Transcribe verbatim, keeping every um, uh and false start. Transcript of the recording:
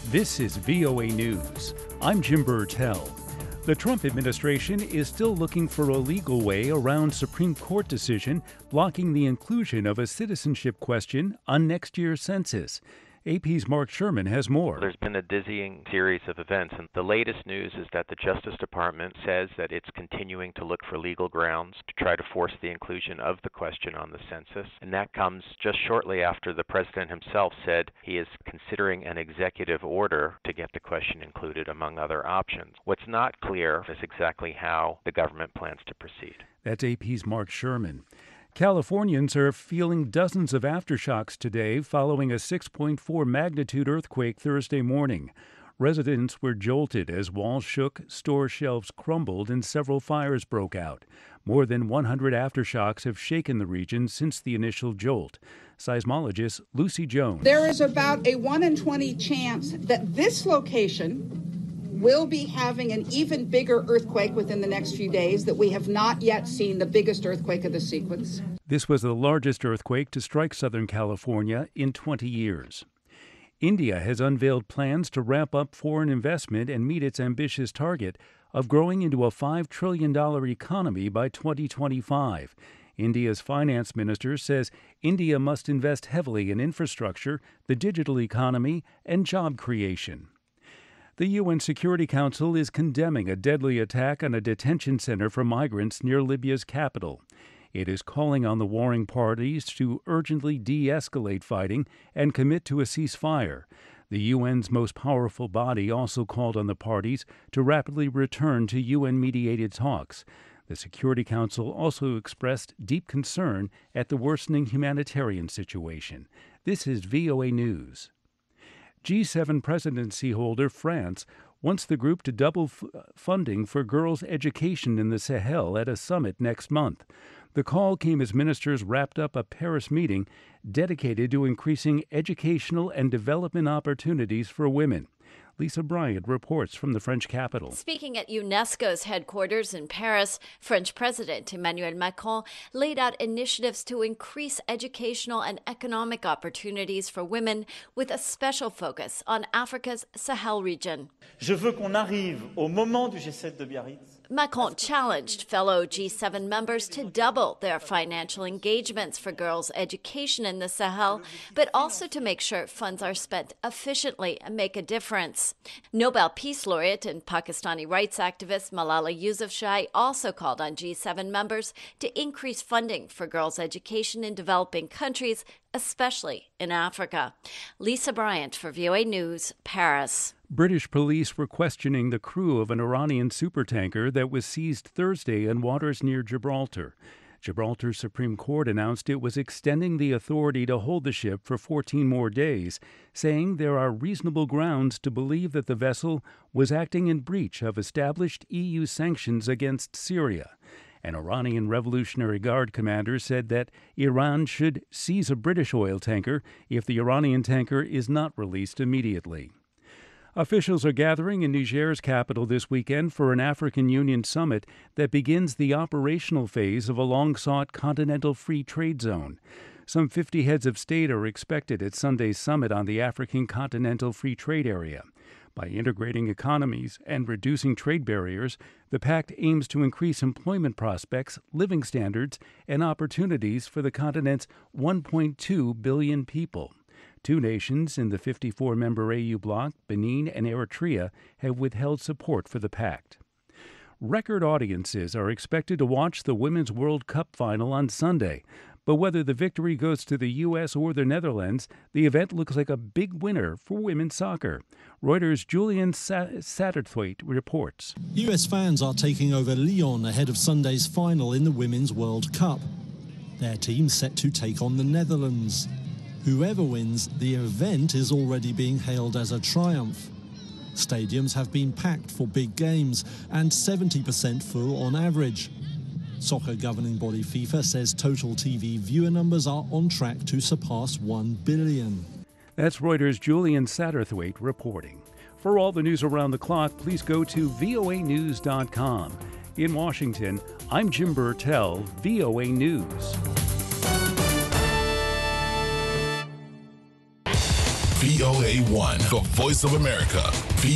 This is V O A News. I'm Jim Burtell. The Trump administration is still looking for a legal way around Supreme Court decision blocking the inclusion of a citizenship question on next year's census. A P's Mark Sherman has more. There's been a dizzying series of events, and the latest news is that the Justice Department says that it's continuing to look for legal grounds to try to force the inclusion of the question on the census. And that comes just shortly after the president himself said he is considering an executive order to get the question included, among other options. What's not clear is exactly how the government plans to proceed. That's A P's Mark Sherman. Californians are feeling dozens of aftershocks today following a six point four magnitude earthquake Thursday morning. Residents were jolted as walls shook, store shelves crumbled, and several fires broke out. More than one hundred aftershocks have shaken the region since the initial jolt. Seismologist Lucy Jones. There is about a one in twenty chance that this location will be having an even bigger earthquake within the next few days, that we have not yet seen the biggest earthquake of the sequence. This was the largest earthquake to strike Southern California in twenty years. India has unveiled plans to ramp up foreign investment and meet its ambitious target of growing into a five trillion dollars economy by twenty twenty-five. India's finance minister says India must invest heavily in infrastructure, the digital economy, and job creation. The U N Security Council is condemning a deadly attack on a detention center for migrants near Libya's capital. It is calling on the warring parties to urgently de-escalate fighting and commit to a ceasefire. The U N's most powerful body also called on the parties to rapidly return to U N-mediated talks. The Security Council also expressed deep concern at the worsening humanitarian situation. This is V O A News. G seven presidency holder France wants the group to double f- funding for girls' education in the Sahel at a summit next month. The call came as ministers wrapped up a Paris meeting dedicated to increasing educational and development opportunities for women. Lisa Bryant reports from the French capital. Speaking at UNESCO's headquarters in Paris, French President Emmanuel Macron laid out initiatives to increase educational and economic opportunities for women, with a special focus on Africa's Sahel region. Je veux qu'on arrive au moment du G sept de Biarritz. Macron challenged fellow G seven members to double their financial engagements for girls' education in the Sahel, but also to make sure funds are spent efficiently and make a difference. Nobel Peace Laureate and Pakistani rights activist Malala Yousafzai also called on G seven members to increase funding for girls' education in developing countries, especially in Africa. Lisa Bryant for V O A News, Paris. British police were questioning the crew of an Iranian supertanker that was seized Thursday in waters near Gibraltar. Gibraltar's Supreme Court announced it was extending the authority to hold the ship for fourteen more days, saying there are reasonable grounds to believe that the vessel was acting in breach of established E U sanctions against Syria. An Iranian Revolutionary Guard commander said that Iran should seize a British oil tanker if the Iranian tanker is not released immediately. Officials are gathering in Niger's capital this weekend for an African Union summit that begins the operational phase of a long-sought continental free trade zone. Some fifty heads of state are expected at Sunday's summit on the African Continental Free Trade Area. By integrating economies and reducing trade barriers, the pact aims to increase employment prospects, living standards, and opportunities for the continent's one point two billion people. Two nations in the fifty-four member A U bloc, Benin and Eritrea, have withheld support for the pact. Record audiences are expected to watch the Women's World Cup final on Sunday. But whether the victory goes to the U S or the Netherlands, the event looks like a big winner for women's soccer. Reuters' Julian Satterthwaite reports. U S fans are taking over Lyon ahead of Sunday's final in the Women's World Cup. Their team set to take on the Netherlands. Whoever wins, the event is already being hailed as a triumph. Stadiums have been packed for big games and seventy percent full on average. Soccer governing body FIFA says total T V viewer numbers are on track to surpass one billion. That's Reuters' Julian Satterthwaite reporting. For all the news around the clock, please go to V O A news dot com. In Washington, I'm Jim Burtell, V O A News. V O A one, the voice of America.